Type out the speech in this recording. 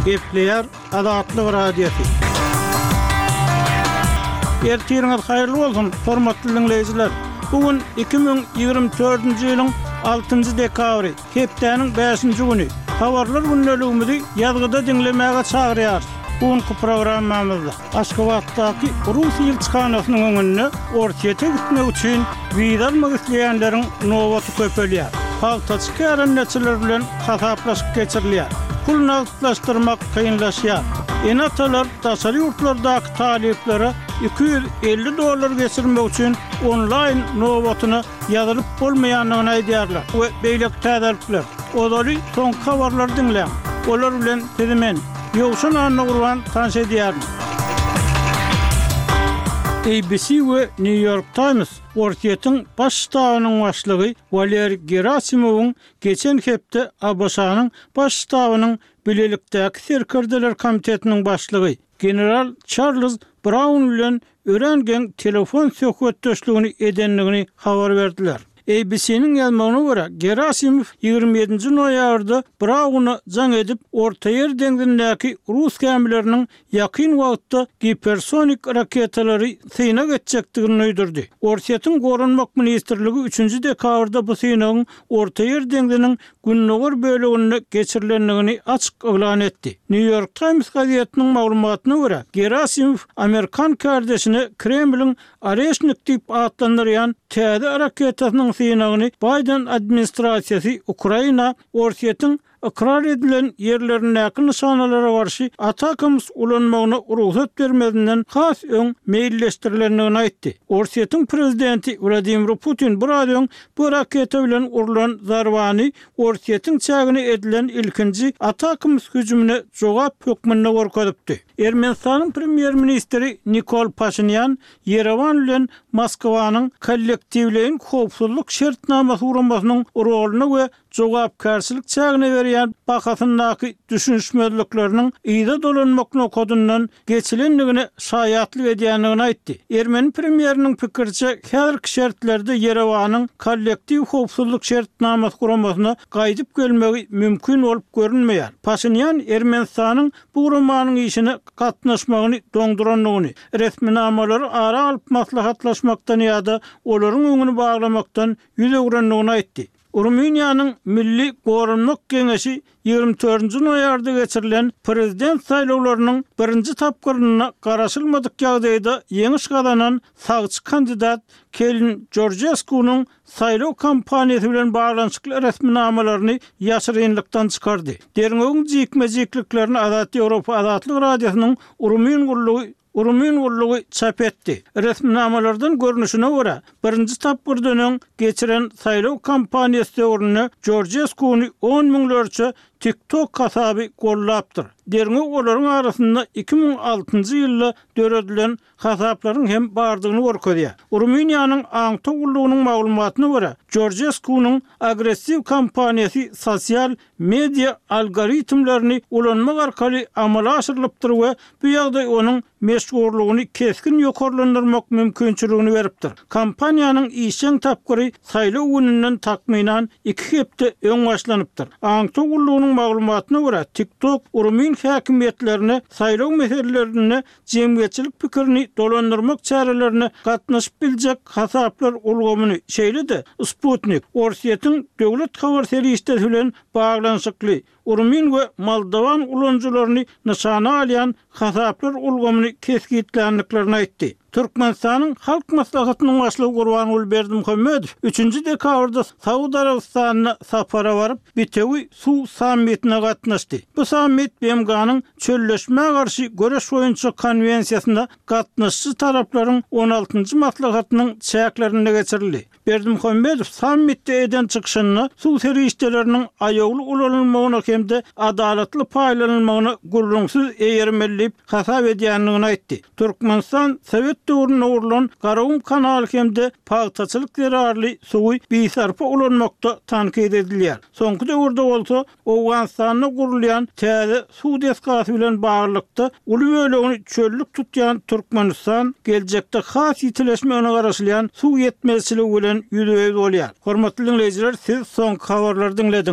Gepleyer Adatlyk radiosu. Ertiriniz hayırlı olsun, hormatly dinleyijiler. Bugün 2024-nji ýylyň 6-njy dekabry, hepdeniň 5-nji güni. Habarlar günneligimizi ýazgyda dinlemäge çagyrýar. Bugünkü programmamyzda Aşgabatdaky Rus elçixanasynyň öňünde ortaýete gitmek üçin viza almak isleýänleriň nowaty köpelýär. Paltaçy kärenleçiler bilen hasaplaşyp geçirilýär. Pul nagdlaşdyrmak kynlaşýar. Enatalar taşary ýurtlardaky talepleri $250 geçirmek üçin online nowatyny ýazylyp bolmaýanlygyny aýdýarlar. We beýlek täzelikler. Odaly soň habarlar dinleň. Olar bilen tezemen ýogşun anna gurban tanş edýär. ABC we New York Times ortaýetin baş ştabynyň başlygy Valeri Gerasimowyň geçen hepde ABŞ-nyň baş ştabynyň bilelikdäki serkerdeler komitetiniň başlygy general Charles Brown bilen örengen telefon söhbetdeşligini edenligini habar berdiler. ABC'nin ýazmagyna görä, Gerasimow 27-nji noýabrda Brown'u jaň edip Orta Ýer deňzindäki Rus kämileriniň ýakyn wagtda hipersonik raketalary syna geçjekdigini öýdürdi. Ortaýetin gorunmak ministrligi 3-nji dekabrda bu synagyň Orta Ýer deňziniň günnäger böleginde geçirilenligini açyk elan etdi. New York Times gazetiniň maglumatyna görä, Gerasimow Amerikan kardeşine Kremlin Areshnik diýip adlandyrýan täze raketasynyň synagyny Biden administrasiýasy Ukraina ortaýetin ikrar edilen yerlerindäki nişanalara garşy atakymys ulanmagyna ruhsat bermedinden has öň meýilleşdirilendigini aýtdy. Ortaýetin prezidenti Vladimir Putin bu raketa bilen urulan zarbany ortaýetin çägini edilen ilkinji atakymys hüjümine jogap hökmünde gorkadypdy. Ermenistanyň premier ministri Nikol Pashinyan Yerevan bilen Moskwanyň kollektiwliğin howpsuzlyk şertnamasy uranmasynyň roluny we jogapkarçylyk çägine berýän bakasyndaky düşünşmezlikleriniň ýyda dolanmakna kodundan geçilenligini şaýatlyk edýänligini aýtdy. Ermeni premieriniň pikirçe häzirki şertlerde Yerewanyň kollektiw howpsuzlyk şertnamasy uranmasyna gaýdyp gelmegi mümkin bolup görünmeýär. Pashinyan Ermenistanyň bu uranmanyň işine gatnaşmagyny doňduranlygyny, resminamaları ara alyp maslahatlaşmakdan ýa-da olaryň öňüni baglamakdan ýüze guranlygyny aýtdy. Rumyniýanyň Milli Gorunmak Geňeşi 24-nji noýarda geçirilen prezident saýlawlarynyň birinji tapgyryna garaşylmadyk ýagdaýda ýeňiş gazanan sagçy kandidat Kelin Georgescu'nyň saýlaw kampaniýasy bilen baglanşykly resminamalaryny ýaşyrynlykdan çykardy. Derňegiň jikmejikliklerini Azatly Ýewropa Azatlyk radiosynyň Urumyn gullugy çap etdi. Resminamalardan görnüşine görä, birinji tapgyrdan geçiren saýlaw kampaniýasy döwründe Georgescu'ny 10 miňlerçe TikTok hasaby gollapdyr. Derňe olaryň arasynda 2006-njy ýylda döredilen hasaplaryň hem bardygyny görkezýär. Rumyniýanyň aňta gullugynyň maglumatyna görä, Georgescu'nyň agressiw kampaniýasy sosial media algoritmlerini ulanmak arkaly amala aşyrylypdyr we bu ýagdaýonyň meşgurlugyny keskin ýokarlandyrmak mümkinçiligini beripdir. Kampaniýanyň işçiň tapgyry saýlaw gününden takminan 2 hepde öň başlanypdyr. Aňta gullugynyň maglumatyna görä, TikTok Urumyn häkimetlerini saýlaw meselelerini jemgyýetçilik pikirini dolandyrmak çärelerini gatnaşyp biljek hasaplar ulgamyny şeýledi. Sputnik ortaýetin döwlet habar serýetleri bilen baglanşykly Urumyn we Moldowan ulanjylaryny nişana alýan hasaplar ulgamyny keskitlenliklerini aýtdy. Türkmenistanyň halk maslahatynyň başlygy Gurban Ulberdimuhammedow 3-nji dekabrda Saudy Arabistanyna sapara baryp Bitewi suw sammitine gatnaşdy. Bu sammit BMG-nyň çölleşmäge garşy göreş boýunça konwensiýasynda gatnaşçy taraplaryň 16-njy maslahatynyň çäklerinde geçirildi. Berdimuhammedow sammitde eden çykyşyny suw serýetleriniň aýagly ulanylmagyna hemde adalatly paýlanylmagyna gurrunsyz eýermelip hasap edýänligini aýtdy. Türkmenistan Sowet döwründe urulan Garawum kanaly hemde paýtaçylyk zerarly suwy biýsarpa ulanmakda tankid edilýär. Soňky döwürde bolsa Owganistanyna gurulýan täze suw desgasy bilen baglykda uly bölegini çöllük tutýan Türkmenistan geljekde has ýitileşmegine garaşylýan suw ýetmezçiligi bilen ýüzüňiz bolýar. Hormatly dinleýijiler, siz soňky habarlary dinlediniz.